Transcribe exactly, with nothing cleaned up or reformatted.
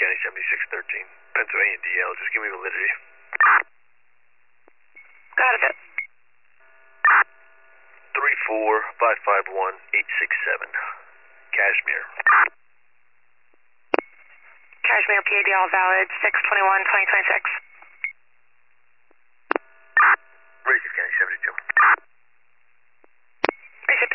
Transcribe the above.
County seventy-six thirteen, Pennsylvania D L. Just give me validity. Got it. three four five five one eight six seven, Cashmere. Cashmere P A D L valid six twenty-one twenty twenty-six. Receive County seventy-two. Receive.